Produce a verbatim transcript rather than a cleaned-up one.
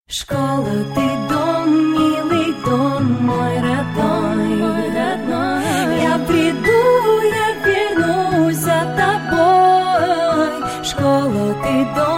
Школа, ты дом, милый дом, мой родной, мой родной. Я приду, я вернусь за тобой. Школа, ты дом.